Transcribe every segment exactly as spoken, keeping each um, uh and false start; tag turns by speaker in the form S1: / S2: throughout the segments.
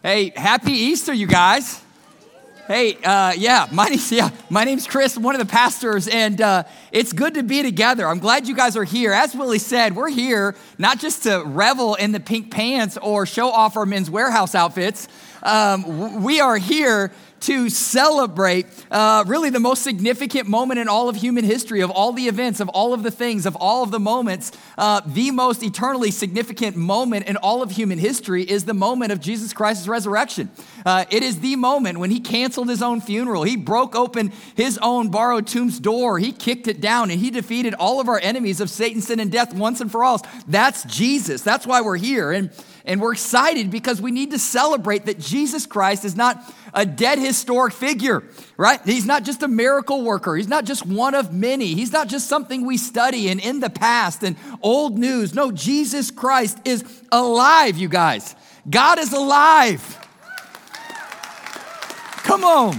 S1: Hey, happy Easter, you guys. Hey, uh, yeah, my name's, yeah, my name's Chris. I'm one of the pastors, and uh, it's good to be together. I'm glad you guys are here. As Willie said, we're here not just to revel in the pink pants or show off our Men's Warehouse outfits. Um, we are here to celebrate uh, really the most significant moment in all of human history, of all the events, of all of the things, of all of the moments. Uh, the most eternally significant moment in all of human history is the moment of Jesus Christ's resurrection. Uh, it is the moment when he canceled his own funeral. He broke open his own borrowed tomb's door. He kicked it down and he defeated all of our enemies of Satan, sin, and death once and for all. That's Jesus. That's why we're here. And And we're excited because we need to celebrate that Jesus Christ is not a dead historic figure, right? He's not just a miracle worker. He's not just one of many. He's not just something we study and in the past and old news. No, Jesus Christ is alive, you guys. God is alive. Come on.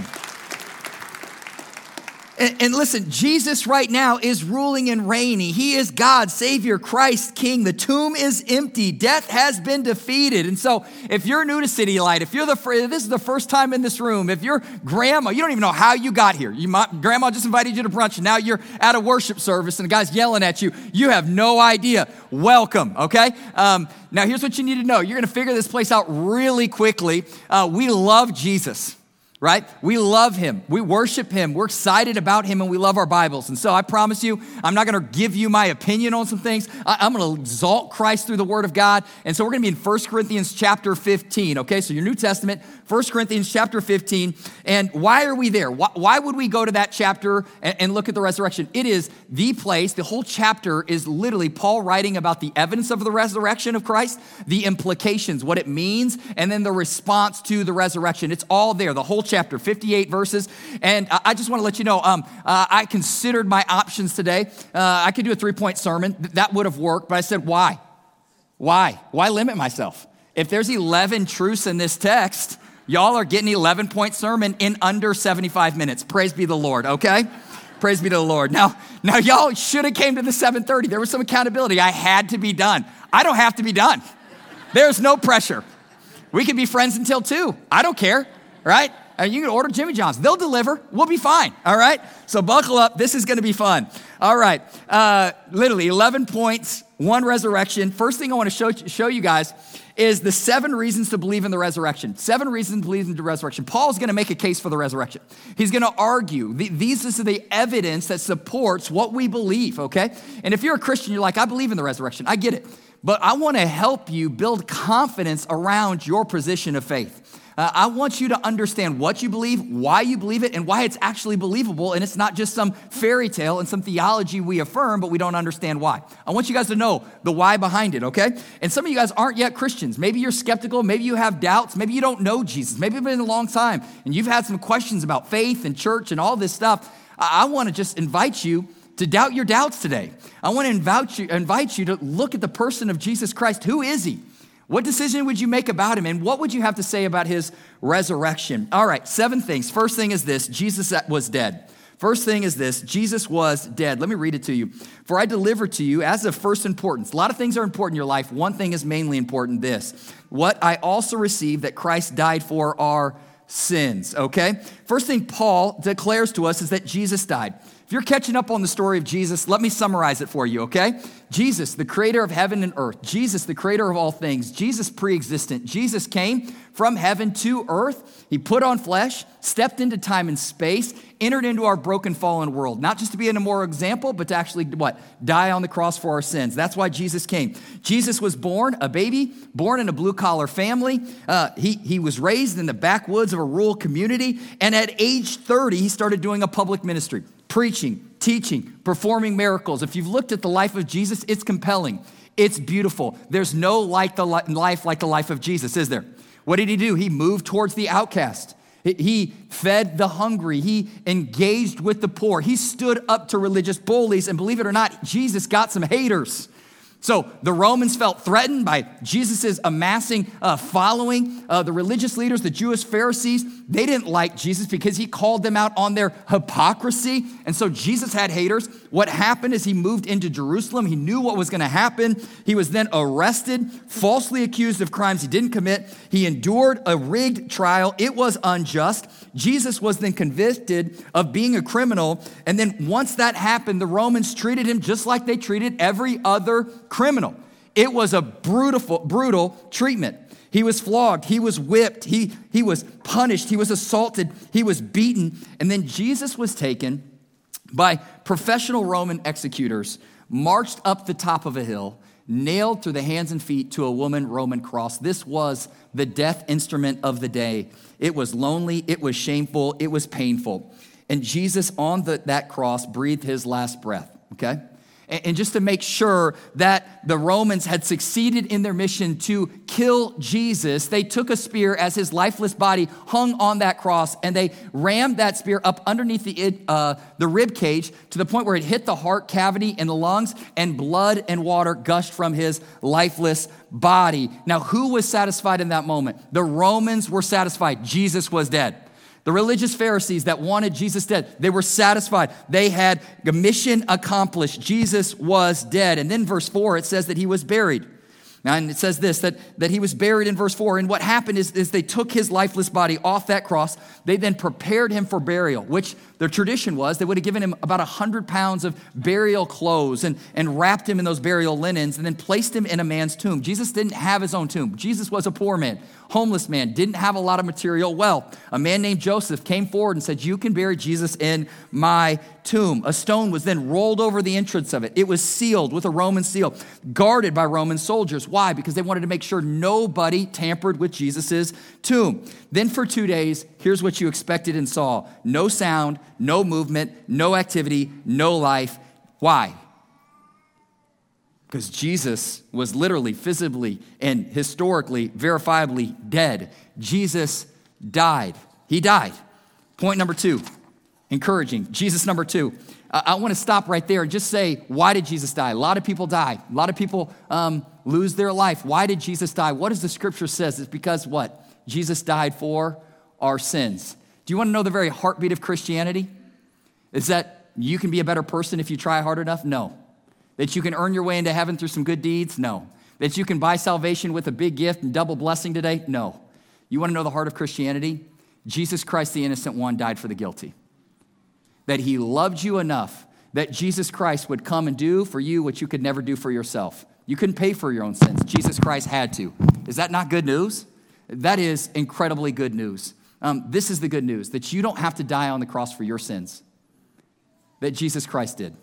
S1: And, and listen, Jesus right now is ruling and reigning. He is God, Savior, Christ, King. The tomb is empty. Death has been defeated. And so if you're new to City Light, if you're the if this is the first time in this room, if your grandma, you don't even know how you got here. You might, grandma just invited you to brunch and now you're at a worship service and the guy's yelling at you. You have no idea. Welcome, okay? Um, now here's what you need to know. You're going to figure this place out really quickly. Uh, we love Jesus. Right? We love him. We worship him. We're excited about him and we love our Bibles. And so I promise you, I'm not going to give you my opinion on some things. I, I'm going to exalt Christ through the word of God. And so we're going to be in First Corinthians chapter fifteen. Okay, so your New Testament, First Corinthians chapter fifteen. And why are we there? Why, why would we go to that chapter and, and look at the resurrection? It is the place, the whole chapter is literally Paul writing about the evidence of the resurrection of Christ, the implications, what it means, and then the response to the resurrection. It's all there, the whole chapter, fifty-eight verses. And I just want to let you know, um, uh, I considered my options today. Uh, I could do a three-point sermon. That would have worked, but I said, why? Why? Why limit myself? If there's eleven truths in this text, y'all are getting eleven-point sermon in under seventy-five minutes. Praise be the Lord, okay? Praise be to the Lord. Now, now y'all should have came to the seven thirty. There was some accountability. I had to be done. I don't have to be done. There's no pressure. We can be friends until two. I don't care, right? You can order Jimmy John's. They'll deliver. We'll be fine, all right? So buckle up. This is going to be fun. All right. Uh, literally eleven points, one resurrection. First thing I want to show, show you guys is the seven reasons to believe in the resurrection. Seven reasons to believe in the resurrection. Paul's going to make a case for the resurrection. He's going to argue. The, these is the evidence that supports what we believe, okay? And if you're a Christian, you're like, I believe in the resurrection. I get it. But I want to help you build confidence around your position of faith. Uh, I want you to understand what you believe, why you believe it, and why it's actually believable. And it's not just some fairy tale and some theology we affirm, but we don't understand why. I want you guys to know the why behind it, okay? And some of you guys aren't yet Christians. Maybe you're skeptical. Maybe you have doubts. Maybe you don't know Jesus. Maybe it's been a long time, and you've had some questions about faith and church and all this stuff. I, I want to just invite you to doubt your doubts today. I want to invite you, invite you to look at the person of Jesus Christ. Who is he? What decision would you make about him? And what would you have to say about his resurrection? All right, seven things. First thing is this, Jesus was dead. First thing is this, Jesus was dead. Let me read it to you. For I deliver to you as of first importance. A lot of things are important in your life. One thing is mainly important, this. What I also received, that Christ died for our sins, okay? First thing Paul declares to us is that Jesus died. If you're catching up on the story of Jesus, let me summarize it for you, okay? Jesus, the creator of heaven and earth. Jesus, the creator of all things. Jesus, pre-existent. Jesus came from heaven to earth. He put on flesh, stepped into time and space, entered into our broken, fallen world. Not just to be an immoral example, but to actually, what? Die on the cross for our sins. That's why Jesus came. Jesus was born, a baby, born in a blue-collar family. Uh, he, he was raised in the backwoods of a rural community. And at age thirty, he started doing a public ministry. Preaching, teaching, performing miracles. If you've looked at the life of Jesus, it's compelling. It's beautiful. There's no like the li- life like the life of Jesus, is there? What did he do? He moved towards the outcast. He fed the hungry. He engaged with the poor. He stood up to religious bullies. And believe it or not, Jesus got some haters. So the Romans felt threatened by Jesus' amassing uh, following. Uh, the religious leaders, the Jewish Pharisees, they didn't like Jesus because he called them out on their hypocrisy. And so Jesus had haters. What happened is he moved into Jerusalem. He knew what was going to happen. He was then arrested, falsely accused of crimes he didn't commit. He endured a rigged trial. It was unjust. Jesus was then convicted of being a criminal. And then once that happened, the Romans treated him just like they treated every other criminal. It was a brutal, brutal treatment. He was flogged. He was whipped. He, he was punished. He was assaulted. He was beaten. And then Jesus was taken by professional Roman executors, marched up the top of a hill, nailed through the hands and feet to a woman Roman cross. This was the death instrument of the day. It was lonely. It was shameful. It was painful. And Jesus on the, that cross breathed his last breath, okay? And just to make sure that the Romans had succeeded in their mission to kill Jesus, they took a spear as his lifeless body hung on that cross, and they rammed that spear up underneath the, uh, the rib cage to the point where it hit the heart cavity and the lungs, and blood and water gushed from his lifeless body. Now, who was satisfied in that moment? The Romans were satisfied. Jesus was dead. The religious Pharisees that wanted Jesus dead, they were satisfied. They had a mission accomplished. Jesus was dead. And then verse four, it says that he was buried. Now, and it says this, that, that he was buried in verse four. And what happened is, is they took his lifeless body off that cross. They then prepared him for burial, which the tradition was they would have given him about one hundred pounds of burial clothes and, and wrapped him in those burial linens and then placed him in a man's tomb. Jesus didn't have his own tomb. Jesus was a poor man, homeless man, didn't have a lot of material wealth. A man named Joseph came forward and said, "You can bury Jesus in my tomb." A stone was then rolled over the entrance of it. It was sealed with a Roman seal, guarded by Roman soldiers. Why? Because they wanted to make sure nobody tampered with Jesus's tomb. Then for two days, here's what you expected and saw. No sound, no movement, no activity, no life. Why? Because Jesus was literally, physically, and historically, verifiably dead. Jesus died. He died. Point number two, encouraging. Jesus number two. Uh, I want to stop right there and just say, why did Jesus die? A lot of people die. A lot of people um, lose their life. Why did Jesus die? What does the scripture says? It's because what? Jesus died for our sins. Do you want to know the very heartbeat of Christianity? Is that you can be a better person if you try hard enough? No. That you can earn your way into heaven through some good deeds? No. That you can buy salvation with a big gift and double blessing today? No. You want to know the heart of Christianity? Jesus Christ, the innocent one, died for the guilty. That he loved you enough that Jesus Christ would come and do for you what you could never do for yourself. You couldn't pay for your own sins. Jesus Christ had to. Is that not good news? That is incredibly good news. Um, this is the good news, that you don't have to die on the cross for your sins. That Jesus Christ did.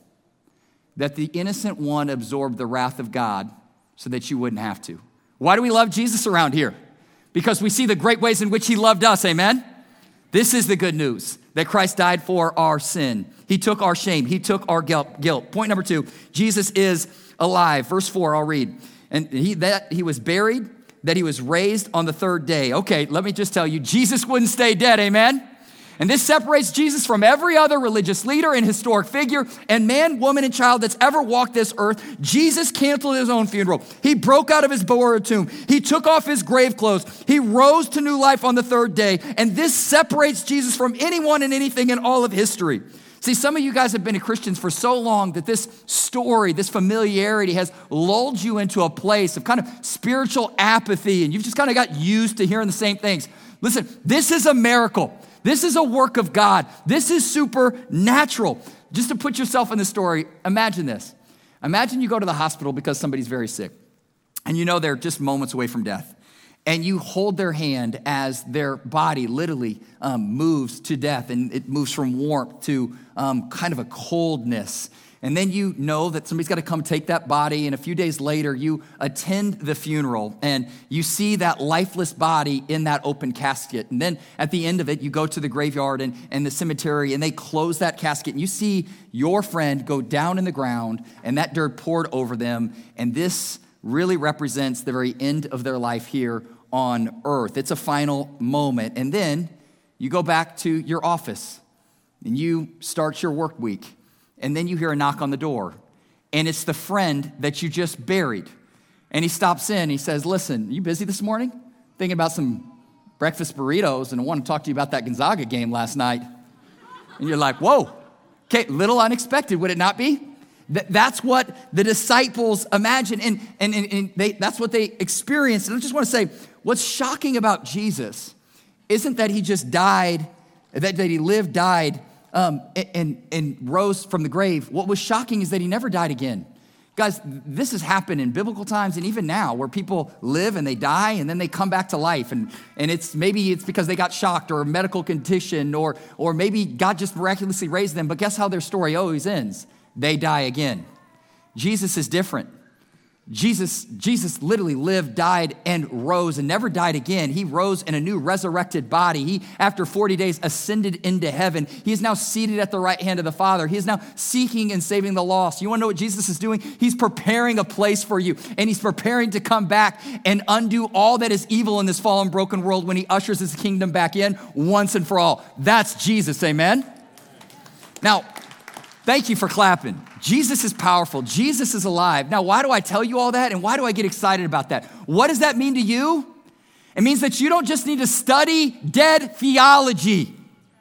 S1: That the innocent one absorbed the wrath of God so that you wouldn't have to. Why do we love Jesus around here? Because we see the great ways in which he loved us, amen? This is the good news, that Christ died for our sin. He took our shame. He took our guilt. Point number two, Jesus is alive. Verse four, I'll read. And he, that he was buried, that he was raised on the third day. Okay, let me just tell you, Jesus wouldn't stay dead, amen? And this separates Jesus from every other religious leader and historic figure and man, woman, and child that's ever walked this earth. Jesus canceled his own funeral. He broke out of his borrowed tomb. He took off his grave clothes. He rose to new life on the third day. And this separates Jesus from anyone and anything in all of history. See, some of you guys have been Christians for so long that this story, this familiarity has lulled you into a place of kind of spiritual apathy, and you've just kind of got used to hearing the same things. Listen, this is a miracle. This is a work of God. This is supernatural. Just to put yourself in the story, imagine this. Imagine you go to the hospital because somebody's very sick, and you know they're just moments away from death. And you hold their hand as their body literally um, moves to death, and it moves from warmth to um, kind of a coldness. And then you know that somebody's got to come take that body, and a few days later, you attend the funeral, and you see that lifeless body in that open casket. And then at the end of it, you go to the graveyard and, and the cemetery, and they close that casket, and you see your friend go down in the ground, and that dirt poured over them, and this really represents the very end of their life here on earth. It's a final moment. And then you go back to your office and you start your work week, and then you hear a knock on the door, and it's the friend that you just buried. And he stops in, he says, listen, you busy this morning? Thinking about some breakfast burritos, and I want to talk to you about that Gonzaga game last night. And you're like, whoa, okay, little unexpected, would it not be? Th- that's what the disciples imagine, and, and, and, and they, that's what they experienced. And I just want to say, what's shocking about Jesus isn't that he just died, that, that he lived, died, um, and, and rose from the grave. What was shocking is that he never died again. Guys, this has happened in biblical times and even now where people live and they die and then they come back to life. And, and it's maybe it's because they got shocked or a medical condition or, or maybe God just miraculously raised them. But guess how their story always ends? They die again. Jesus is different. Jesus, Jesus literally lived, died, and rose and never died again. He rose in a new resurrected body. He, after forty days, ascended into heaven. He is now seated at the right hand of the Father. He is now seeking and saving the lost. You want to know what Jesus is doing? He's preparing a place for you, and he's preparing to come back and undo all that is evil in this fallen, broken world when he ushers his kingdom back in once and for all. That's Jesus, amen? Now, thank you for clapping. Jesus is powerful. Jesus is alive. Now, why do I tell you all that? And why do I get excited about that? What does that mean to you? It means that you don't just need to study dead theology.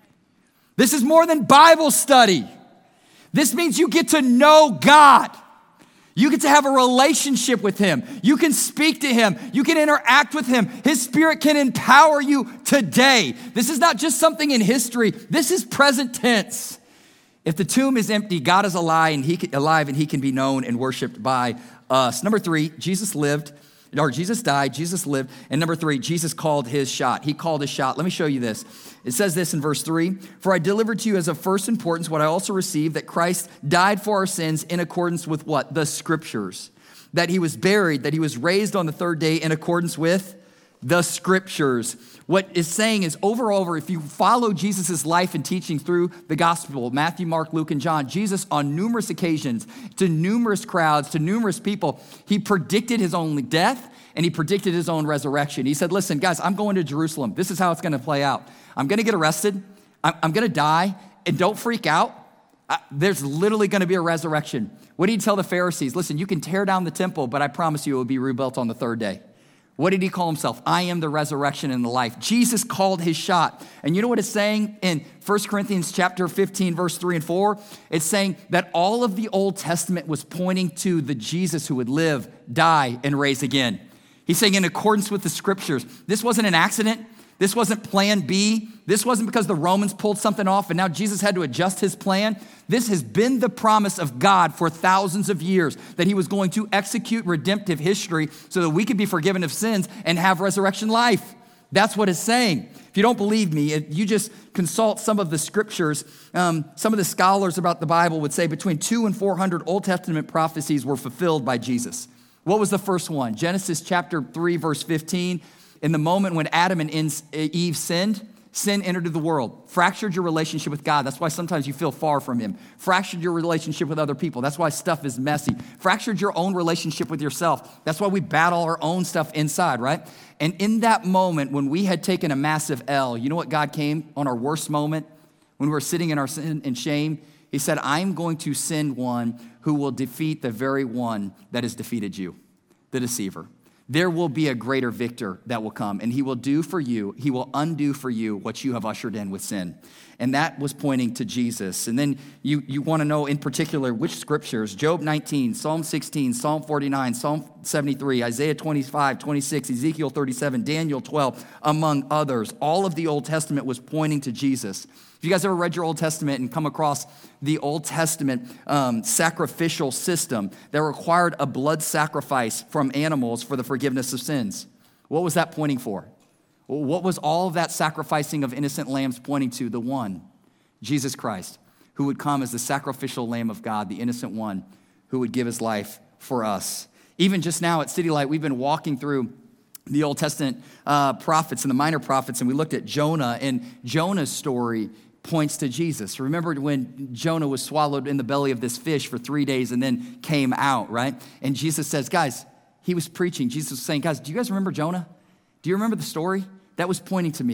S1: This is more than Bible study. This means you get to know God. You get to have a relationship with him. You can speak to him. You can interact with him. His spirit can empower you today. This is not just something in history. This is present tense. If the tomb is empty, God is alive and he can, alive and he can be known and worshiped by us. Number three, Jesus lived, or Jesus died, Jesus lived. And number three, Jesus called his shot. He called his shot. Let me show you this. It says this in verse three, for I delivered to you as of first importance what I also received, that Christ died for our sins in accordance with what? The scriptures. That he was buried, that he was raised on the third day in accordance with the scriptures. What it's saying is over and over, if you follow Jesus' life and teaching through the gospel, Matthew, Mark, Luke, and John, Jesus on numerous occasions, to numerous crowds, to numerous people, he predicted his own death and he predicted his own resurrection. He said, listen, guys, I'm going to Jerusalem. This is how it's going to play out. I'm going to get arrested. I'm, I'm going to die. And don't freak out. Uh, there's literally going to be a resurrection. What did he tell the Pharisees? Listen, you can tear down the temple, but I promise you it will be rebuilt on the third day. What did he call himself? I am the resurrection and the life. Jesus called his shot. And you know what it's saying in First Corinthians chapter fifteen, verse three and four? It's saying that all of the Old Testament was pointing to the Jesus who would live, die, and raise again. He's saying in accordance with the scriptures. This wasn't an accident. This wasn't plan B. This wasn't because the Romans pulled something off and now Jesus had to adjust his plan. This has been the promise of God for thousands of years, that he was going to execute redemptive history so that we could be forgiven of sins and have resurrection life. That's what it's saying. If you don't believe me, if you just consult some of the scriptures. Um, some of the scholars about the Bible would say between two and four hundred Old Testament prophecies were fulfilled by Jesus. What was the first one? Genesis chapter three, verse fifteen. In the moment when Adam and Eve sinned, sin entered the world, fractured your relationship with God. That's why sometimes you feel far from him. Fractured your relationship with other people. That's why stuff is messy. Fractured your own relationship with yourself. That's why we battle our own stuff inside, right? And in that moment when we had taken a massive L, you know what God came on our worst moment? When we were sitting in our sin and shame, he said, I'm going to send one who will defeat the very one that has defeated you, the deceiver. There will be a greater victor that will come, and he will do for you, he will undo for you what you have ushered in with sin. And that was pointing to Jesus. And then you, you want to know in particular which scriptures: Job nineteen, Psalm sixteen, Psalm forty-nine, Psalm seventy-three, Isaiah twenty-five, twenty-six, Ezekiel thirty-seven, Daniel twelve, among others. All of the Old Testament was pointing to Jesus. If you guys ever read your Old Testament and come across the Old Testament um, sacrificial system that required a blood sacrifice from animals for the forgiveness of sins, what was that pointing for? What was all of that sacrificing of innocent lambs pointing to? The one, Jesus Christ, who would come as the sacrificial Lamb of God, the innocent one who would give his life for us. Even just now at City Light, we've been walking through the Old Testament uh, prophets and the minor prophets, and we looked at Jonah, and Jonah's story points to Jesus. Remember when Jonah was swallowed in the belly of this fish for three days and then came out, right? And Jesus says, guys, he was preaching. Jesus was saying, guys, do you guys remember Jonah? Do you remember the story? That was pointing to me.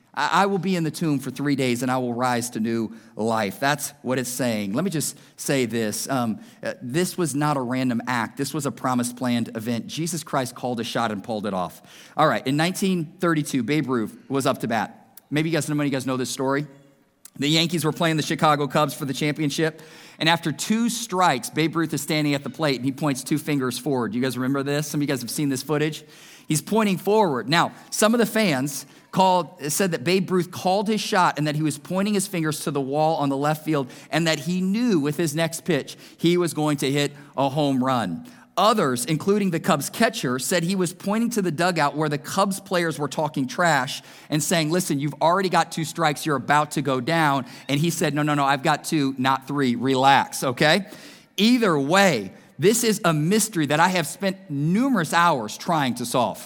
S1: I will be in the tomb for three days and I will rise to new life. That's what it's saying. Let me just say this. Um, this was not a random act. This was a promised, planned event. Jesus Christ called a shot and pulled it off. All right, in nineteen thirty-two, Babe Ruth was up to bat. Maybe you guys, some of you guys know this story. The Yankees were playing the Chicago Cubs for the championship. And after two strikes, Babe Ruth is standing at the plate and he points two fingers forward. You guys remember this? Some of you guys have seen this footage. He's pointing forward. Now, some of the fans called said that Babe Ruth called his shot and that he was pointing his fingers to the wall on the left field and that he knew with his next pitch he was going to hit a home run. Others, including the Cubs catcher, said he was pointing to the dugout where the Cubs players were talking trash and saying, listen, you've already got two strikes, you're about to go down. And he said, no, no, no, I've got two, not three, relax, okay? Either way, this is a mystery that I have spent numerous hours trying to solve.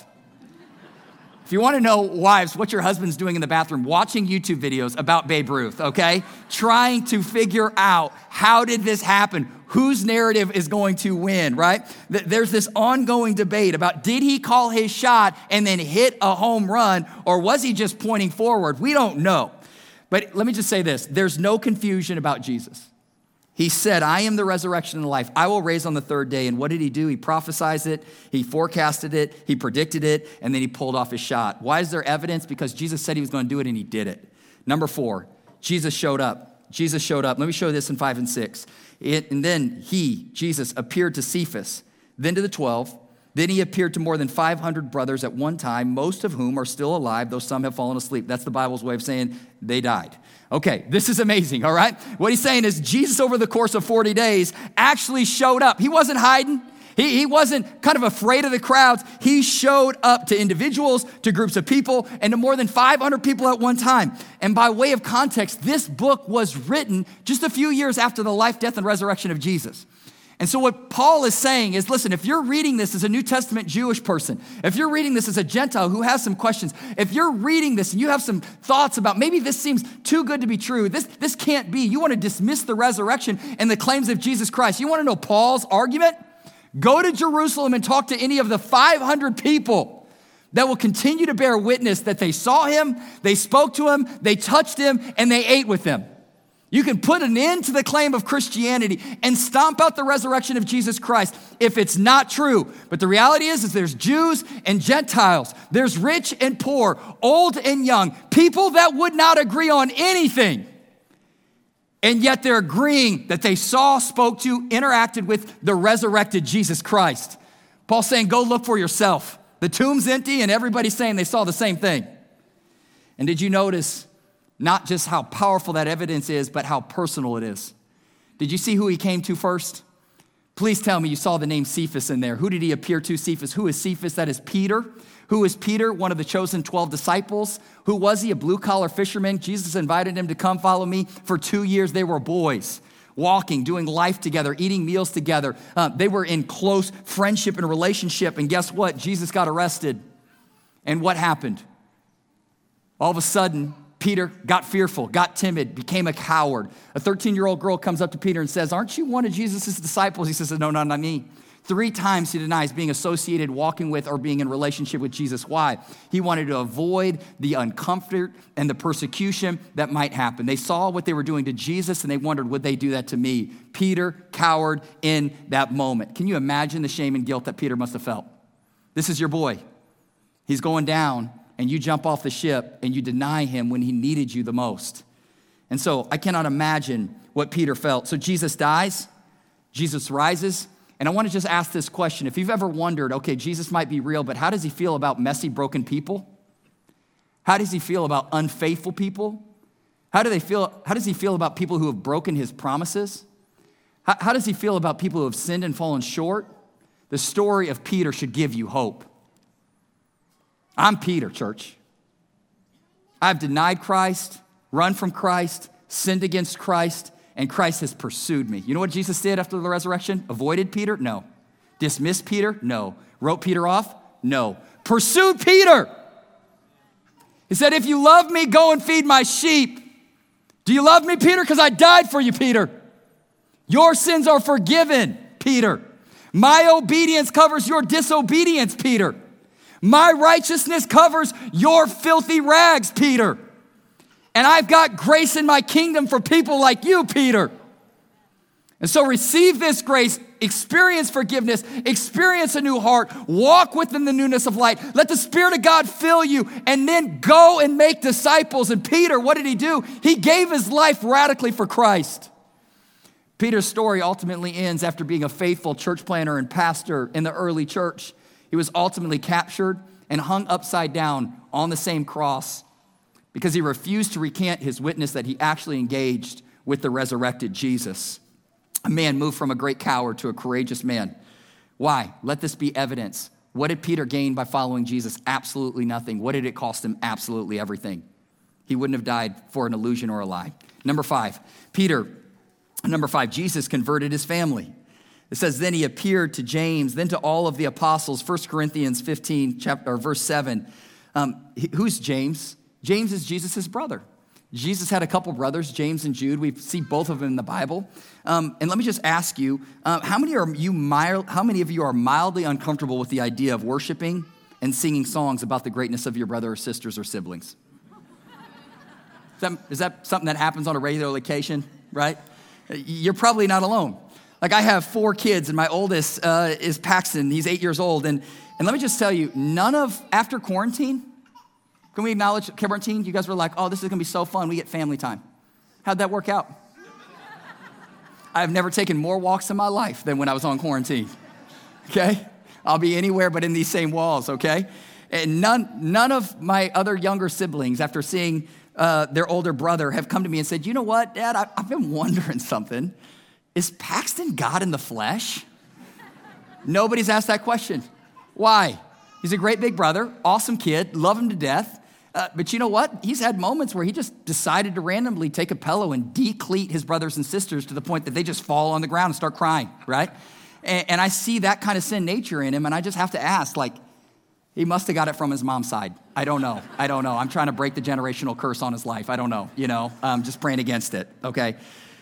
S1: If you want to know, wives, what your husband's doing in the bathroom, watching YouTube videos about Babe Ruth, okay? Trying to figure out, how did this happen? Whose narrative is going to win, right? There's this ongoing debate about, did he call his shot and then hit a home run, or was he just pointing forward? We don't know. But let me just say this. There's no confusion about Jesus. He said, I am the resurrection and the life. I will raise on the third day. And what did he do? He prophesied it, he forecasted it, he predicted it, and then he pulled off his shot. Why is there evidence? Because Jesus said he was going to do it and he did it. Number four, Jesus showed up. Jesus showed up. Let me show you this in five and six. It, and then he, Jesus, appeared to Cephas, then to the twelve. Then he appeared to more than five hundred brothers at one time, most of whom are still alive, though some have fallen asleep. That's the Bible's way of saying they died. Okay, this is amazing, all right? What he's saying is Jesus, over the course of forty days, actually showed up. He wasn't hiding. He, he wasn't kind of afraid of the crowds. He showed up to individuals, to groups of people, and to more than five hundred people at one time. And by way of context, this book was written just a few years after the life, death, and resurrection of Jesus. And so what Paul is saying is, listen, if you're reading this as a New Testament Jewish person, if you're reading this as a Gentile who has some questions, if you're reading this and you have some thoughts about maybe this seems too good to be true, this, this can't be, you want to dismiss the resurrection and the claims of Jesus Christ, you want to know Paul's argument? Go to Jerusalem and talk to any of the five hundred people that will continue to bear witness that they saw him, they spoke to him, they touched him, and they ate with him. You can put an end to the claim of Christianity and stomp out the resurrection of Jesus Christ if it's not true. But the reality is, is there's Jews and Gentiles. There's rich and poor, old and young, people that would not agree on anything. And yet they're agreeing that they saw, spoke to, interacted with the resurrected Jesus Christ. Paul's saying, go look for yourself. The tomb's empty and everybody's saying they saw the same thing. And did you notice not just how powerful that evidence is, but how personal it is? Did you see who he came to first? Please tell me you saw the name Cephas in there. Who did he appear to? Cephas. Who is Cephas? That is Peter. Who is Peter? One of the chosen twelve disciples. Who was he? A blue-collar fisherman. Jesus invited him to come follow me. For two years, they were boys, walking, doing life together, eating meals together. Uh, they were in close friendship and relationship. And guess what? Jesus got arrested. And what happened? All of a sudden, Peter got fearful, got timid, became a coward. A thirteen-year-old girl comes up to Peter and says, aren't you one of Jesus' disciples? He says, no, no, not me. Three times he denies being associated, walking with, or being in relationship with Jesus. Why? He wanted to avoid the uncomfort and the persecution that might happen. They saw what they were doing to Jesus and they wondered, would they do that to me? Peter cowered in that moment. Can you imagine the shame and guilt that Peter must have felt? This is your boy. He's going down. And you jump off the ship and you deny him when he needed you the most. And so I cannot imagine what Peter felt. So Jesus dies, Jesus rises, and I want to just ask this question. If you've ever wondered, okay, Jesus might be real, but how does he feel about messy, broken people? How does he feel about unfaithful people? How do they feel? How does he feel about people who have broken his promises? How, how does he feel about people who have sinned and fallen short? The story of Peter should give you hope. I'm Peter, church. I've denied Christ, run from Christ, sinned against Christ, and Christ has pursued me. You know what Jesus did after the resurrection? Avoided Peter? No. Dismissed Peter? No. Wrote Peter off? No. Pursued Peter. He said, if you love me, go and feed my sheep. Do you love me, Peter? Because I died for you, Peter. Your sins are forgiven, Peter. My obedience covers your disobedience, Peter. My righteousness covers your filthy rags, Peter. And I've got grace in my kingdom for people like you, Peter. And so receive this grace, experience forgiveness, experience a new heart, walk within the newness of light. Let the Spirit of God fill you, and then go and make disciples. And Peter, what did he do? He gave his life radically for Christ. Peter's story ultimately ends after being a faithful church planter and pastor in the early church. He was ultimately captured and hung upside down on the same cross because he refused to recant his witness that he actually engaged with the resurrected Jesus. A man moved from a great coward to a courageous man. Why? Let this be evidence. What did Peter gain by following Jesus? Absolutely nothing. What did it cost him? Absolutely everything. He wouldn't have died for an illusion or a lie. Number five, Peter, number five, Jesus converted his family. It says, then he appeared to James, then to all of the apostles. First Corinthians fifteen, chapter, or verse seven. Um, who's James? James is Jesus' brother. Jesus had a couple brothers, James and Jude. We see both of them in the Bible. Um, and let me just ask you, uh, how many are you mild, how many of you are mildly uncomfortable with the idea of worshiping and singing songs about the greatness of your brother or sisters or siblings? Is that, is that something that happens on a regular occasion, right? You're probably not alone. Like, I have four kids, and my oldest uh, is Paxton. He's eight years old. And, and let me just tell you, none of, after quarantine, can we acknowledge quarantine? You guys were like, oh, this is going to be so fun. We get family time. How'd that work out? I've never taken more walks in my life than when I was on quarantine, okay? I'll be anywhere but in these same walls, okay? And none, none of my other younger siblings, after seeing uh, their older brother, have come to me and said, you know what, Dad, I, I've been wondering something. Is Paxton God in the flesh? Nobody's asked that question. Why? He's a great big brother, awesome kid, love him to death. Uh, but you know what? He's had moments where he just decided to randomly take a pillow and decleat his brothers and sisters to the point that they just fall on the ground and start crying, right? And, and I see that kind of sin nature in him, and I just have to ask, like, he must have got it from his mom's side. I don't know. I don't know. I'm trying to break the generational curse on his life. I don't know, you know? I'm just praying against it, okay?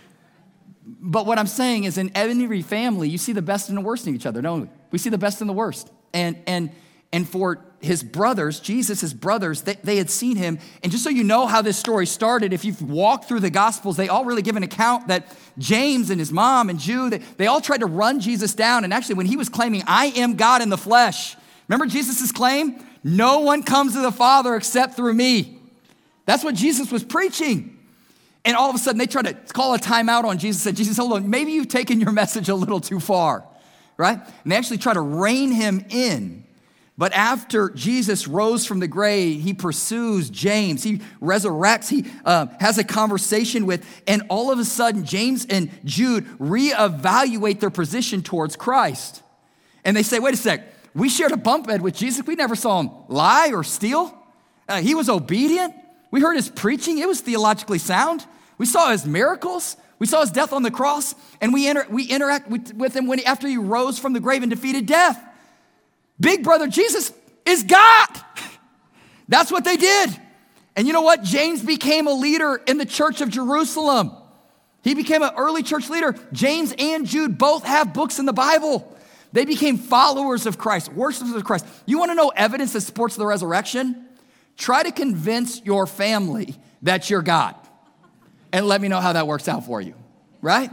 S1: But what I'm saying is, in every family, you see the best and the worst in each other, don't we? We see the best and the worst. And, and, and for his brothers, Jesus' brothers, they, they had seen him. And just so you know how this story started, if you've walked through the Gospels, they all really give an account that James and his mom and Jude, they, they all tried to run Jesus down. And actually, when he was claiming, I am God in the flesh, remember Jesus' claim? No one comes to the Father except through me. That's what Jesus was preaching. And all of a sudden, they tried to call a timeout on Jesus. Said, Jesus, hold on, maybe you've taken your message a little too far, right? And they actually try to rein him in. But after Jesus rose from the grave, he pursues James. He resurrects. He uh, has a conversation with, and all of a sudden, James and Jude reevaluate their position towards Christ. And they say, wait a sec, we shared a bunk bed with Jesus. We never saw him lie or steal. Uh, he was obedient. We heard his preaching. It was theologically sound. We saw his miracles. We saw his death on the cross. And we, inter- we interact with, with him when he, after he rose from the grave and defeated death. Big brother Jesus is God. That's what they did. And you know what? James became a leader in the church of Jerusalem. He became an early church leader. James and Jude both have books in the Bible. They became followers of Christ, worshipers of Christ. You want to know evidence that supports the resurrection? Try to convince your family that you're God. And let me know how that works out for you, right?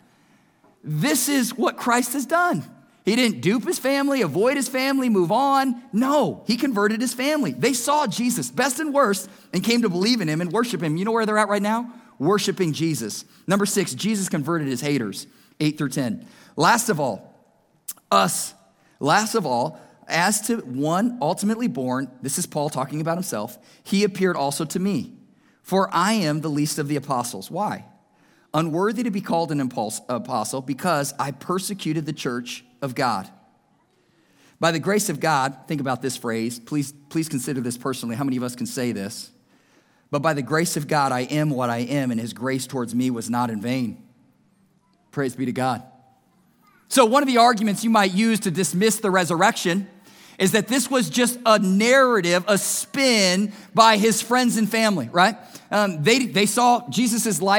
S1: This is what Christ has done. He didn't dupe his family, avoid his family, move on. No, he converted his family. They saw Jesus, best and worst, and came to believe in him and worship him. You know where they're at right now? Worshiping Jesus. Number six, Jesus converted his haters, eight through ten. Last of all, us, last of all, as to one ultimately born, this is Paul talking about himself, he appeared also to me, for I am the least of the apostles. Why? Unworthy to be called an apostle because I persecuted the church of God. By the grace of God, think about this phrase. Please, please consider this personally. How many of us can say this? But by the grace of God, I am what I am, and his grace towards me was not in vain. Praise be to God. So one of the arguments you might use to dismiss the resurrection is that this was just a narrative, a spin by his friends and family, right? Um, they, they saw Jesus' life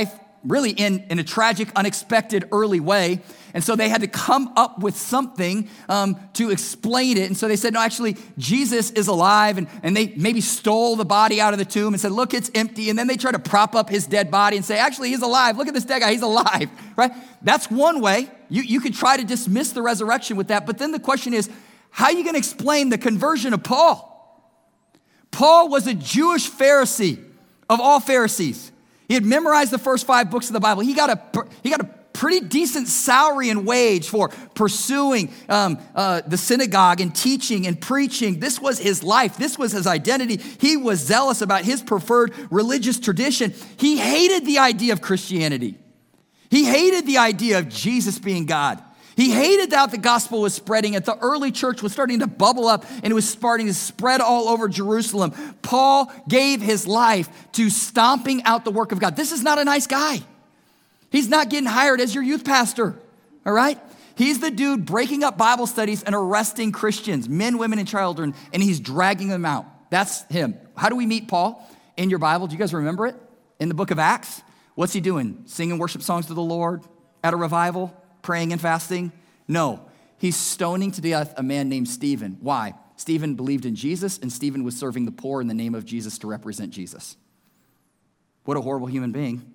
S1: really in, in a tragic, unexpected, early way. And so they had to come up with something um, to explain it. And so they said, no, actually, Jesus is alive. And, and they maybe stole the body out of the tomb and said, look, it's empty. And then they try to prop up his dead body and say, actually, he's alive. Look at this dead guy. He's alive, right? That's one way. You, you could try to dismiss the resurrection with that. But then the question is, how are you going to explain the conversion of Paul? Paul was a Jewish Pharisee of all Pharisees. He had memorized the first five books of the Bible. He got a, he got a pretty decent salary and wage for pursuing um, uh, the synagogue and teaching and preaching. This was his life. This was his identity. He was zealous about his preferred religious tradition. He hated the idea of Christianity. He hated the idea of Jesus being God. He hated that the gospel was spreading, and the early church was starting to bubble up, and it was starting to spread all over Jerusalem. Paul gave his life to stomping out the work of God. This is not a nice guy. He's not getting hired as your youth pastor, all right? He's the dude breaking up Bible studies and arresting Christians, men, women, and children, and he's dragging them out. That's him. How do we meet Paul in your Bible? Do you guys remember it? In the book of Acts? What's he doing? Singing worship songs to the Lord at a revival? Praying and fasting? No, he's stoning to death a man named Stephen. Why? Stephen believed in Jesus, and Stephen was serving the poor in the name of Jesus to represent Jesus. What a horrible human being.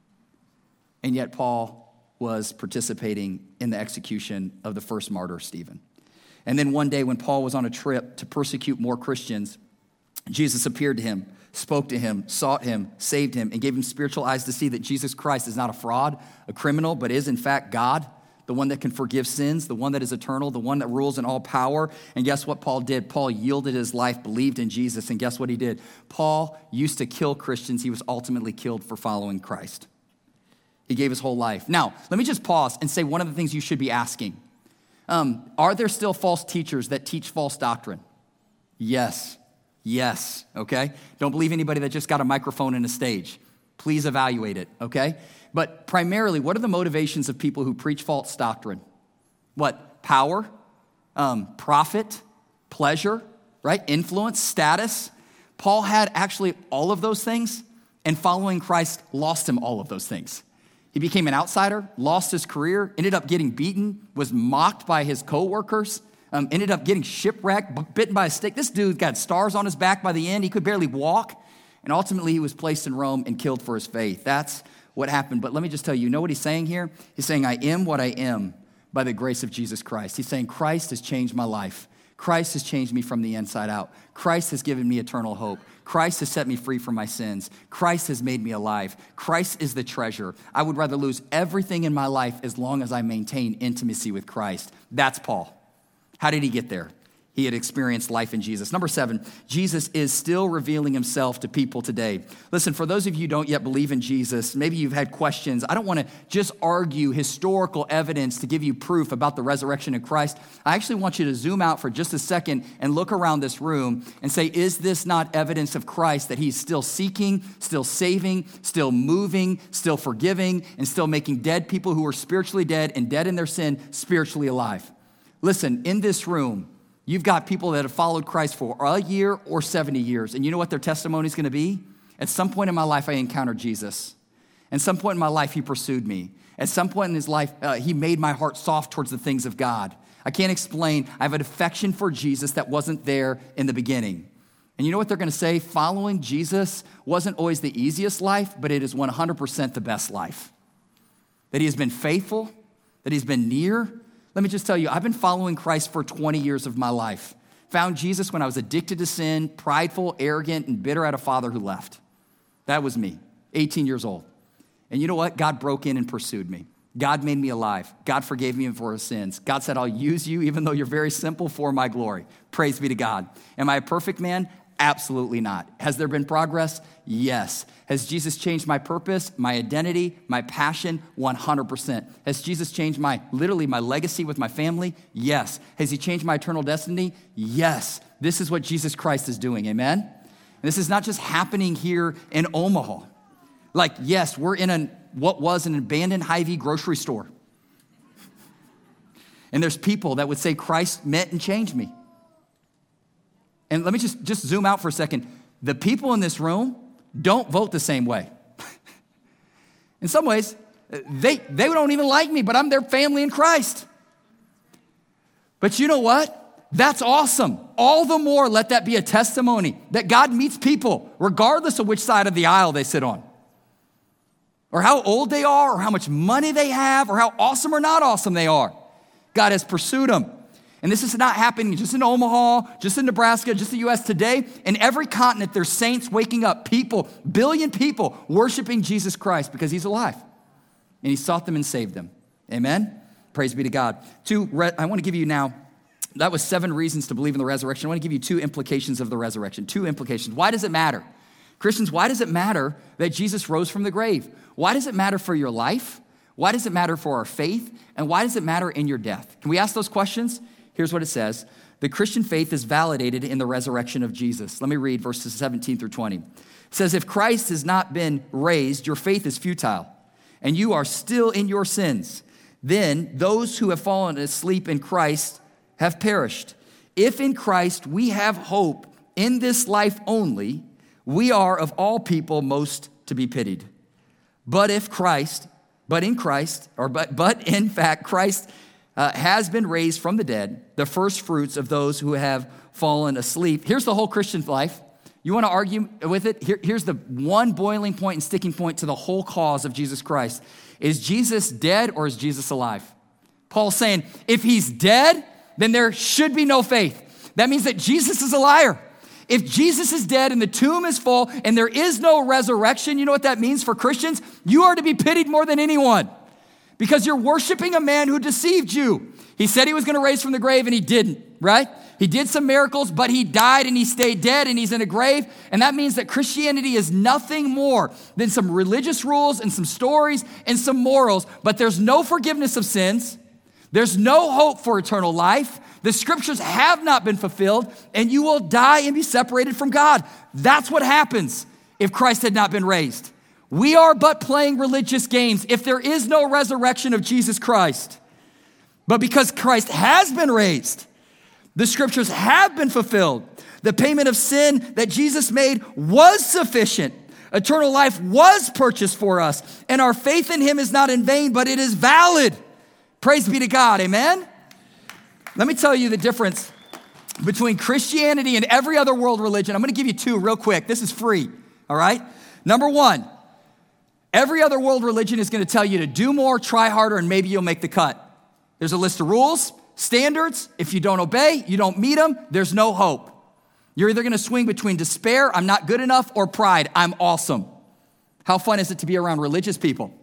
S1: And yet Paul was participating in the execution of the first martyr, Stephen. And then one day when Paul was on a trip to persecute more Christians, Jesus appeared to him, spoke to him, sought him, saved him, and gave him spiritual eyes to see that Jesus Christ is not a fraud, a criminal, but is in fact God, the one that can forgive sins, the one that is eternal, the one that rules in all power. And guess what Paul did? Paul yielded his life, believed in Jesus, and guess what he did? Paul used to kill Christians. He was ultimately killed for following Christ. He gave his whole life. Now, let me just pause and say one of the things you should be asking. Um, are there still false teachers that teach false doctrine? Yes. Yes, okay? Don't believe anybody that just got a microphone and a stage. Please evaluate it, okay? But primarily, what are the motivations of people who preach false doctrine? What? Power, um, profit, pleasure, right? Influence, status. Paul had actually all of those things, and following Christ lost him all of those things. He became an outsider, lost his career, ended up getting beaten, was mocked by his coworkers, um, ended up getting shipwrecked, bitten by a snake. This dude got stars on his back by the end. He could barely walk. And ultimately, he was placed in Rome and killed for his faith. That's what happened. But let me just tell you, you know what he's saying here? He's saying, I am what I am by the grace of Jesus Christ. He's saying, Christ has changed my life. Christ has changed me from the inside out. Christ has given me eternal hope. Christ has set me free from my sins. Christ has made me alive. Christ is the treasure. I would rather lose everything in my life as long as I maintain intimacy with Christ. That's Paul. How did he get there? He had experienced life in Jesus. Number seven, Jesus is still revealing himself to people today. Listen, for those of you who don't yet believe in Jesus, maybe you've had questions. I don't want to just argue historical evidence to give you proof about the resurrection of Christ. I actually want you to zoom out for just a second and look around this room and say, is this not evidence of Christ that he's still seeking, still saving, still moving, still forgiving, and still making dead people who are spiritually dead and dead in their sin spiritually alive? Listen, in this room, you've got people that have followed Christ for a year or seventy years. And you know what their testimony is going to be? At some point in my life, I encountered Jesus. At some point in my life, he pursued me. At some point in his life, uh, he made my heart soft towards the things of God. I can't explain. I have an affection for Jesus that wasn't there in the beginning. And you know what they're going to say? Following Jesus wasn't always the easiest life, but it is one hundred percent the best life. That he has been faithful, that he's been near. Let me just tell you, I've been following Christ for twenty years of my life. Found Jesus when I was addicted to sin, prideful, arrogant, and bitter at a father who left. That was me, eighteen years old. And you know what? God broke in and pursued me. God made me alive. God forgave me for his sins. God said, I'll use you even though you're very simple for my glory. Praise be to God. Am I a perfect man? Absolutely not. Has there been progress? Yes. Has Jesus changed my purpose, my identity, my passion? one hundred percent. Has Jesus changed my, literally my legacy with my family? Yes. Has he changed my eternal destiny? Yes. This is what Jesus Christ is doing, amen? And this is not just happening here in Omaha. Like, yes, we're in an, what was an abandoned Hy-Vee grocery store. And there's people that would say Christ met and changed me. And let me just, just zoom out for a second. The people in this room don't vote the same way. In some ways, they, they don't even like me, but I'm their family in Christ. But you know what? That's awesome. All the more let that be a testimony that God meets people regardless of which side of the aisle they sit on, or how old they are, or how much money they have, or how awesome or not awesome they are. God has pursued them. And this is not happening just in Omaha, just in Nebraska, just the U S today. In every continent, there's saints waking up, people, billion people worshiping Jesus Christ because he's alive. And he sought them and saved them. Amen? Praise be to God. Two, I want to give you now, that was seven reasons to believe in the resurrection. I want to give you two implications of the resurrection. Two implications. Why does it matter? Christians, why does it matter that Jesus rose from the grave? Why does it matter for your life? Why does it matter for our faith? And why does it matter in your death? Can we ask those questions? Here's what it says. The Christian faith is validated in the resurrection of Jesus. Let me read verses seventeen through twenty. It says, if Christ has not been raised, your faith is futile, and you are still in your sins. Then those who have fallen asleep in Christ have perished. If in Christ we have hope in this life only, we are of all people most to be pitied. But if Christ, but in Christ, or but, but in fact, Christ uh, has been raised from the dead, the first fruits of those who have fallen asleep. Here's the whole Christian life. You want to argue with it? Here, here's the one boiling point and sticking point to the whole cause of Jesus Christ. Is Jesus dead or is Jesus alive? Paul's saying, if he's dead, then there should be no faith. That means that Jesus is a liar. If Jesus is dead and the tomb is full and there is no resurrection, you know what that means for Christians? You are to be pitied more than anyone because you're worshiping a man who deceived you. He said he was going to raise from the grave and he didn't, right? He did some miracles, but he died and he stayed dead and he's in a grave. And that means that Christianity is nothing more than some religious rules and some stories and some morals, but there's no forgiveness of sins. There's no hope for eternal life. The scriptures have not been fulfilled, and you will die and be separated from God. That's what happens if Christ had not been raised. We are but playing religious games if there is no resurrection of Jesus Christ. But because Christ has been raised, the scriptures have been fulfilled. The payment of sin that Jesus made was sufficient. Eternal life was purchased for us, and our faith in him is not in vain, but it is valid. Praise be to God, amen? Let me tell you the difference between Christianity and every other world religion. I'm gonna give you two real quick. This is free, all right? Number one, every other world religion is gonna tell you to do more, try harder, and maybe you'll make the cut. There's a list of rules, standards. If you don't obey, you don't meet them, there's no hope. You're either gonna swing between despair, I'm not good enough, or pride, I'm awesome. How fun is it to be around religious people,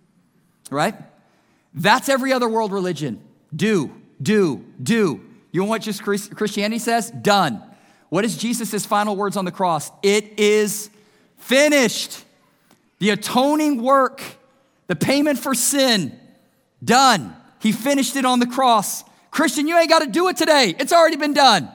S1: right? That's every other world religion. Do, do, do. You want what just Christianity says? Done. What is Jesus' final words on the cross? It is finished. The atoning work, the payment for sin, done. He finished it on the cross. Christian, you ain't got to do it today. It's already been done.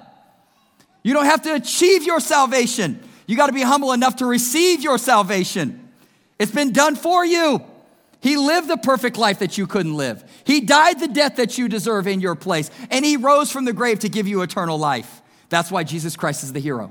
S1: You don't have to achieve your salvation. You got to be humble enough to receive your salvation. It's been done for you. He lived the perfect life that you couldn't live. He died the death that you deserve in your place. And he rose from the grave to give you eternal life. That's why Jesus Christ is the hero.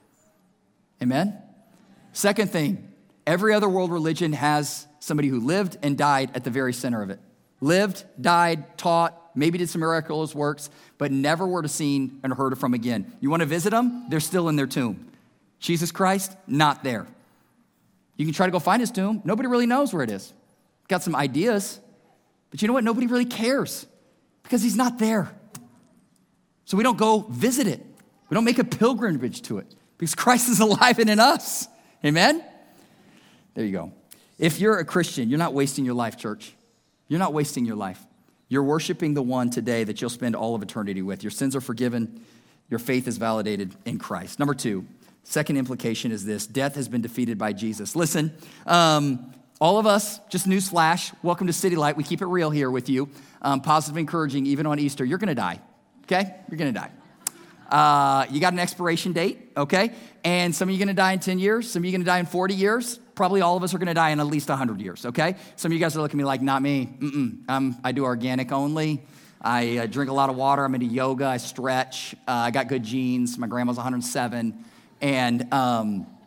S1: Amen? Second thing, every other world religion has somebody who lived and died at the very center of it. Lived, died, taught, maybe did some miraculous works, but never were to seen and heard from again. You want to visit them? They're still in their tomb. Jesus Christ, not there. You can try to go find his tomb. Nobody really knows where it is. Got some ideas, but you know what? Nobody really cares because he's not there. So we don't go visit it. We don't make a pilgrimage to it because Christ is alive and in us. Amen? There you go. If you're a Christian, you're not wasting your life, church. You're not wasting your life. You're worshiping the one today that you'll spend all of eternity with. Your sins are forgiven. Your faith is validated in Christ. Number two, second implication is this. Death has been defeated by Jesus. Listen, um, all of us, just newsflash, welcome to City Light. We keep it real here with you. Um, positive, encouraging, even on Easter. You're going to die, okay? You're going to die. Uh, you got an expiration date, okay? And some of you are going to die in ten years. Some of you are going to die in forty years. Probably all of us are going to die in at least one hundred years, okay? Some of you guys are looking at me like, not me. Mm-mm. Um, I do organic only. I uh, drink a lot of water. I'm into yoga. I stretch. Uh, I got good genes. My grandma's one hundred seven. And um,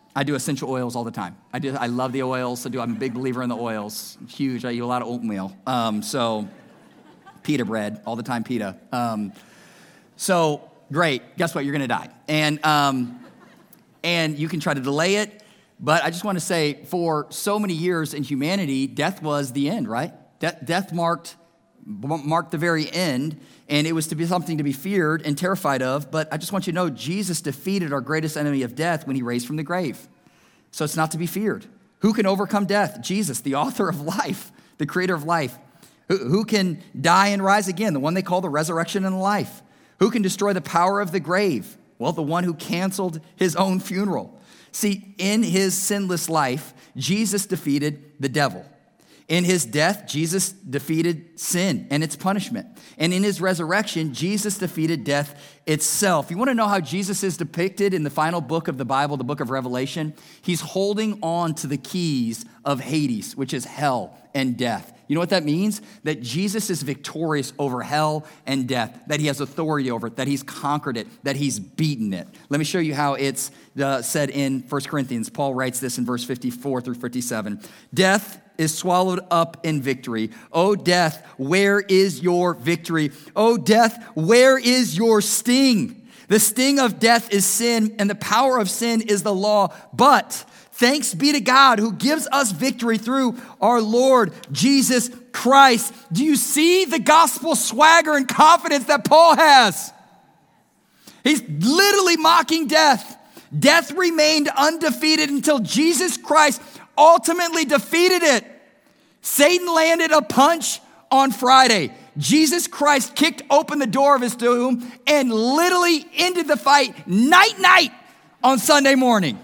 S1: I do essential oils all the time. I do. I love the oils. I do. I'm a big believer in the oils. Huge. I eat a lot of oatmeal. Um, so pita bread all the time. Pita. Um, so great. Guess what? You're going to die, and um, and you can try to delay it, but I just want to say, for so many years in humanity, death was the end. Right? De- death marked marked the very end. And it was to be something to be feared and terrified of. But I just want you to know, Jesus defeated our greatest enemy of death when he raised from the grave. So it's not to be feared. Who can overcome death? Jesus, the author of life, the creator of life. Who, who can die and rise again? The one they call the resurrection and life. Who can destroy the power of the grave? Well, the one who canceled his own funeral. See, in his sinless life, Jesus defeated the devil. In his death, Jesus defeated sin and its punishment. And in his resurrection, Jesus defeated death itself. You want to know how Jesus is depicted in the final book of the Bible, the book of Revelation? He's holding on to the keys of Hades, which is hell and death. You know what that means? That Jesus is victorious over hell and death, that he has authority over it, that he's conquered it, that he's beaten it. Let me show you how it's uh, said in First Corinthians. Paul writes this in verse fifty-four through fifty-seven. Death is swallowed up in victory. O death, where is your victory? O death, where is your sting? The sting of death is sin, and the power of sin is the law. But thanks be to God who gives us victory through our Lord Jesus Christ. Do you see the gospel swagger and confidence that Paul has? He's literally mocking death. Death remained undefeated until Jesus Christ ultimately defeated it. Satan landed a punch on Friday. Jesus Christ kicked open the door of his tomb and literally ended the fight night night on Sunday morning.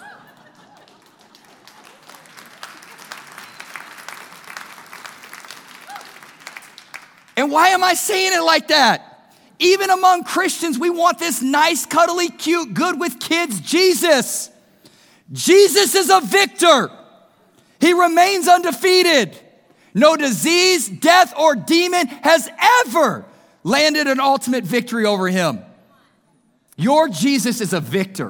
S1: And why am I saying it like that? Even among Christians, we want this nice, cuddly, cute, good with kids Jesus. Jesus is a victor. He remains undefeated. No disease, death, or demon has ever landed an ultimate victory over him. Your Jesus is a victor.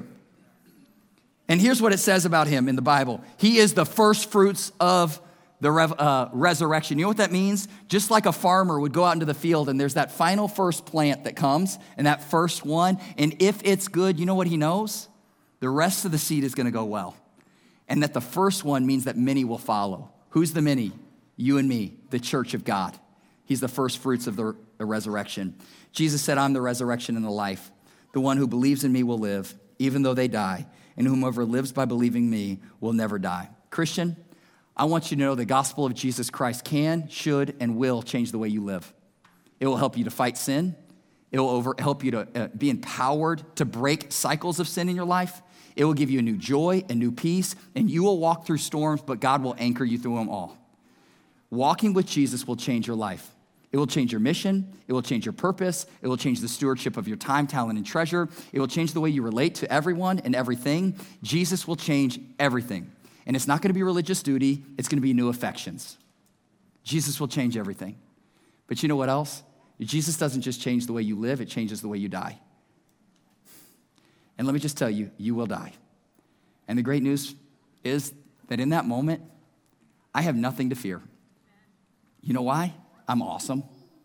S1: And here's what it says about him in the Bible. He is the first fruits of the rev- uh, resurrection. You know what that means? Just like a farmer would go out into the field and there's that final first plant that comes and that first one. And if it's good, you know what he knows? The rest of the seed is going to go well. And that the first one means that many will follow. Who's the many? You and me, the church of God. He's the first fruits of the, the resurrection. Jesus said, I'm the resurrection and the life. The one who believes in me will live, even though they die. And whomever lives by believing me will never die. Christian, I want you to know the gospel of Jesus Christ can, should, and will change the way you live. It will help you to fight sin. It will over, help you to uh, be empowered to break cycles of sin in your life. It will give you a new joy, a new peace, and you will walk through storms, but God will anchor you through them all. Walking with Jesus will change your life. It will change your mission. It will change your purpose. It will change the stewardship of your time, talent, and treasure. It will change the way you relate to everyone and everything. Jesus will change everything. And it's not going to be religious duty. It's going to be new affections. Jesus will change everything. But you know what else? Jesus doesn't just change the way you live. It changes the way you die. And let me just tell you, you will die. And the great news is that in that moment, I have nothing to fear. You know why? I'm awesome.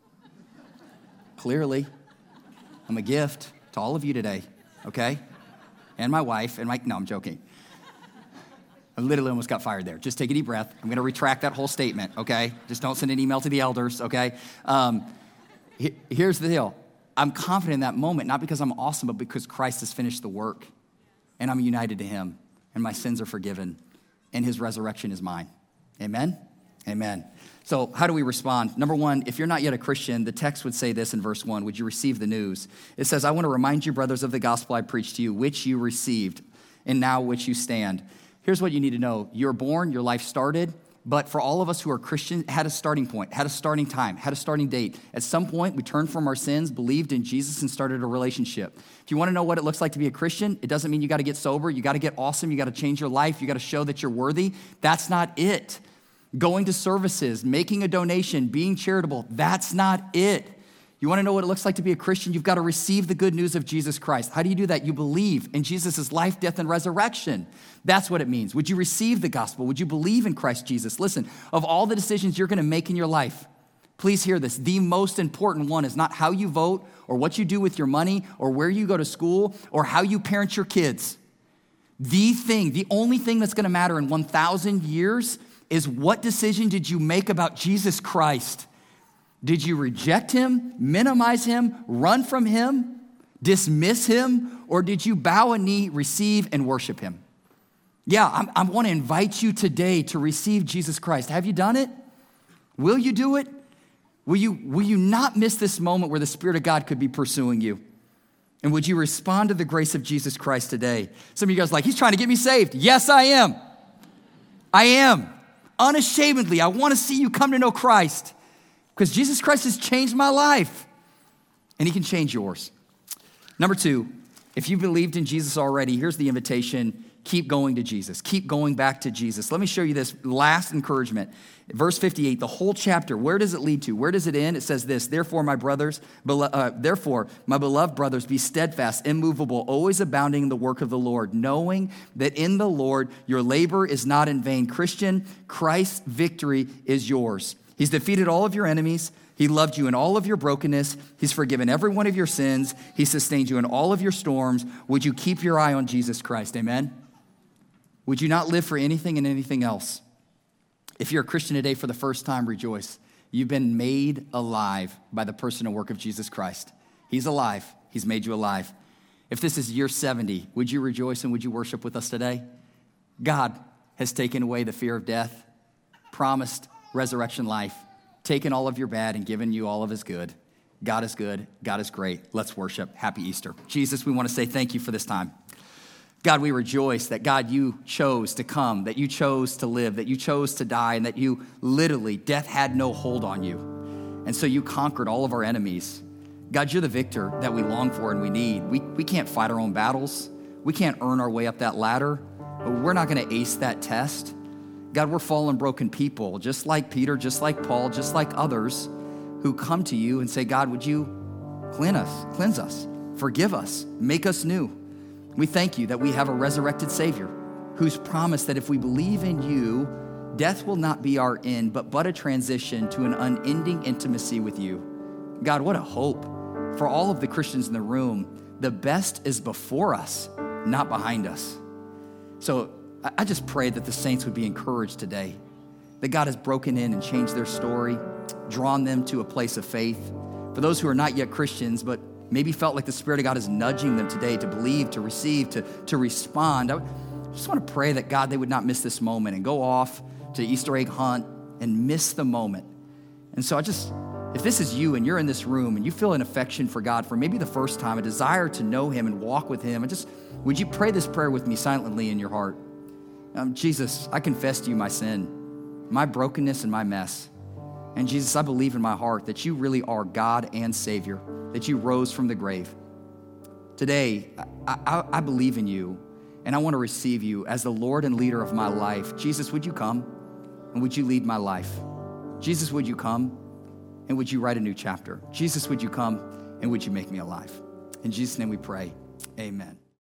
S1: Clearly. I'm a gift to all of you today, okay? And my wife, and my, no, I'm joking. I literally almost got fired there. Just take a deep breath. I'm going to retract that whole statement, okay? Just don't send an email to the elders, okay? Um, he, here's the deal. I'm confident in that moment, not because I'm awesome, but because Christ has finished the work, and I'm united to him, and my sins are forgiven, and his resurrection is mine. Amen? Amen. So how do we respond? Number one, if you're not yet a Christian, the text would say this in verse one, would you receive the news? It says, I want to remind you, brothers, of the gospel I preached to you, which you received, and now which you stand. Here's what you need to know. You're born, your life started, but for all of us who are Christian, had a starting point, had a starting time, had a starting date. At some point, we turned from our sins, believed in Jesus, and started a relationship. If you want to know what it looks like to be a Christian, it doesn't mean you got to get sober, you got to get awesome, you got to change your life, you got to show that you're worthy. That's not it. Going to services, making a donation, being charitable, that's not it. You want to know what it looks like to be a Christian? You've got to receive the good news of Jesus Christ. How do you do that? You believe in Jesus' life, death, and resurrection. That's what it means. Would you receive the gospel? Would you believe in Christ Jesus? Listen, of all the decisions you're going to make in your life, please hear this. The most important one is not how you vote or what you do with your money or where you go to school or how you parent your kids. The thing, the only thing that's going to matter in one thousand years is what decision did you make about Jesus Christ? Did you reject him, minimize him, run from him, dismiss him, or did you bow a knee, receive, and worship him? Yeah, I'm, I want to invite you today to receive Jesus Christ. Have you done it? Will you do it? Will you, will you not miss this moment where the Spirit of God could be pursuing you? And would you respond to the grace of Jesus Christ today? Some of you guys are like, he's trying to get me saved. Yes, I am. I am. Unashamedly, I want to see you come to know Christ. Because Jesus Christ has changed my life, and he can change yours. Number two, if you believed in Jesus already, here's the invitation. Keep going to Jesus. Keep going back to Jesus. Let me show you this last encouragement. Verse fifty-eight, the whole chapter, where does it lead to? Where does it end? It says this, therefore, my brothers, uh, therefore, my beloved brothers, be steadfast, immovable, always abounding in the work of the Lord, knowing that in the Lord your labor is not in vain. Christian, Christ's victory is yours. He's defeated all of your enemies. He loved you in all of your brokenness. He's forgiven every one of your sins. He sustained you in all of your storms. Would you keep your eye on Jesus Christ? Amen? Would you not live for anything and anything else? If you're a Christian today for the first time, rejoice. You've been made alive by the person and work of Jesus Christ. He's alive. He's made you alive. If this is year seventy, would you rejoice and would you worship with us today? God has taken away the fear of death, promised resurrection life, taken all of your bad and given you all of his good. God is good. God is great. Let's worship. Happy Easter. Jesus, we want to say thank you for this time. God, we rejoice that, God, you chose to come, that you chose to live, that you chose to die, and that you literally, death had no hold on you. And so you conquered all of our enemies. God, you're the victor that we long for and we need. We, we can't fight our own battles. We can't earn our way up that ladder. We're not going to ace that test. God, we're fallen, broken people, just like Peter, just like Paul, just like others who come to you and say, God, would you cleanse us, cleanse us, forgive us, make us new. We thank you that we have a resurrected Savior who's promised that if we believe in you, death will not be our end, but but a transition to an unending intimacy with you. God, what a hope for all of the Christians in the room. The best is before us, not behind us. So I just pray that the saints would be encouraged today, that God has broken in and changed their story, drawn them to a place of faith. For those who are not yet Christians, but maybe felt like the Spirit of God is nudging them today to believe, to receive, to, to respond, I just want to pray that, God, they would not miss this moment and go off to Easter egg hunt and miss the moment. And so I just, if this is you and you're in this room and you feel an affection for God for maybe the first time, a desire to know him and walk with him, I just, would you pray this prayer with me silently in your heart? Um, Jesus, I confess to you my sin, my brokenness and my mess. And Jesus, I believe in my heart that you really are God and Savior, that you rose from the grave. Today, I, I, I believe in you, and I want to receive you as the Lord and leader of my life. Jesus, would you come, and would you lead my life? Jesus, would you come, and would you write a new chapter? Jesus, would you come, and would you make me alive? In Jesus' name we pray, amen.